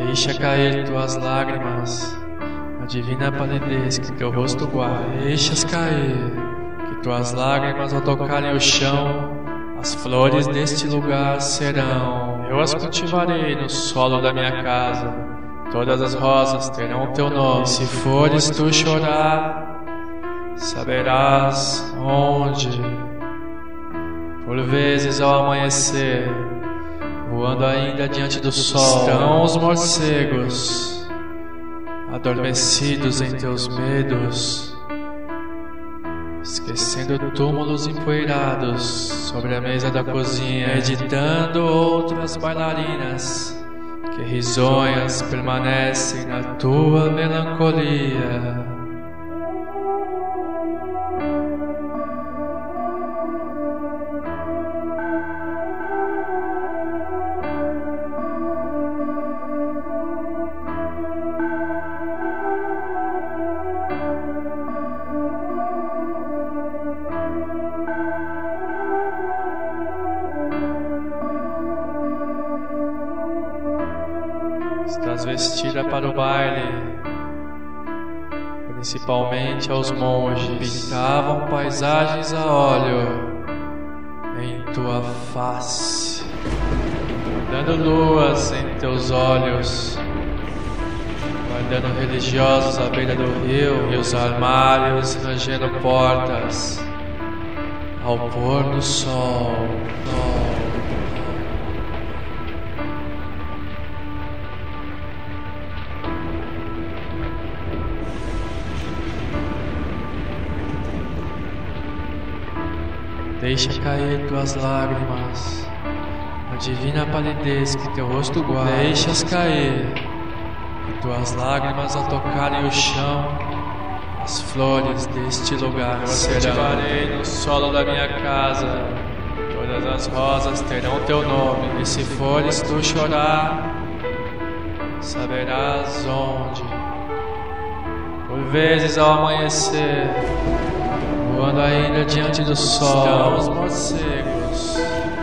Deixa cair tuas lágrimas, a divina palidez que teu rosto guarda. Deixas cair, que tuas lágrimas ao tocarem o chão, as flores deste lugar serão. Eu as cultivarei no solo da minha casa, todas as rosas terão teu nome. E se fores tu chorar, saberás onde. Por vezes ao amanhecer, voando ainda diante do sol, estão os morcegos, adormecidos em teus medos, esquecendo túmulos empoeirados sobre a mesa da cozinha, meditando outras bailarinas que risonhas permanecem na tua melancolia. Estás vestida para o baile, principalmente aos monges. Pintavam paisagens a óleo em tua face, dando luas em teus olhos, guardando religiosos à beira do rio, e os armários rangendo portas ao pôr do sol. Deixa cair tuas lágrimas, a divina palidez que teu rosto guarda. Deixas cair, e tuas lágrimas ao tocarem o chão, as flores deste lugar serão. Eu cultivarei no solo da minha casa, todas as rosas terão teu nome. E se fores tu chorar, saberás onde. Por vezes ao amanhecer, voando ainda diante do sol, estão os morcegos,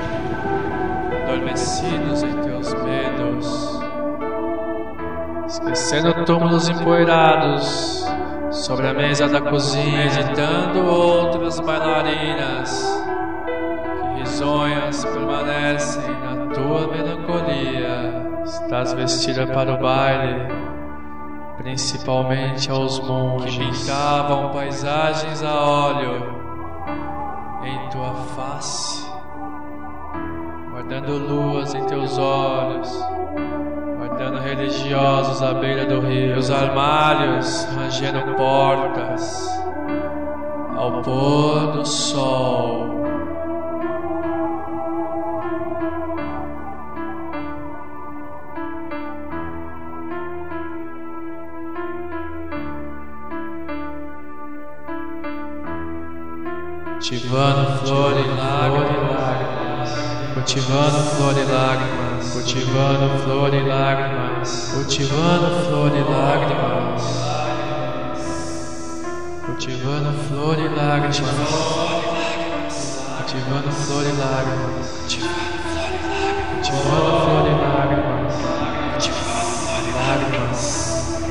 adormecidos em teus medos, esquecendo túmulos empoeirados sobre a mesa da cozinha, meditando outras bailarinas que risonhas permanecem na tua melancolia. Estás vestida para o baile, principalmente aos monges, que pintavam paisagens a óleo em tua face, guardando luas em teus olhos, guardando religiosos à beira do rio, e os armários rangendo portas ao pôr do sol. Cultivando flor e lágrimas, cultivando flor e lágrimas, cultivando flor e lágrimas, cultivando flor e lágrimas, cultivando flor e lágrimas, cultivando flor e lágrimas, cultivando flor e lágrimas, lágrimas.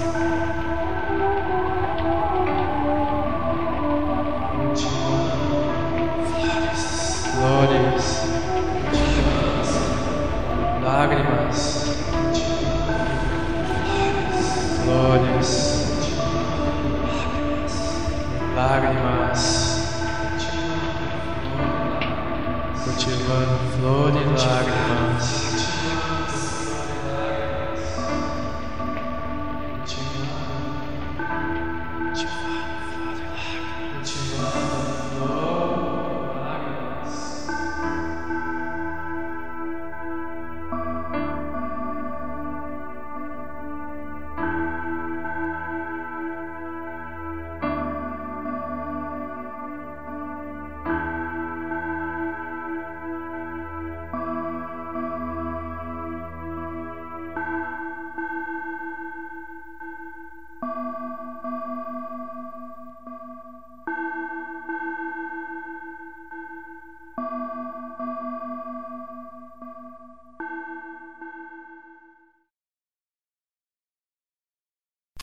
Flores, lágrimas, flores, lágrimas, cultivando flor e lágrimas.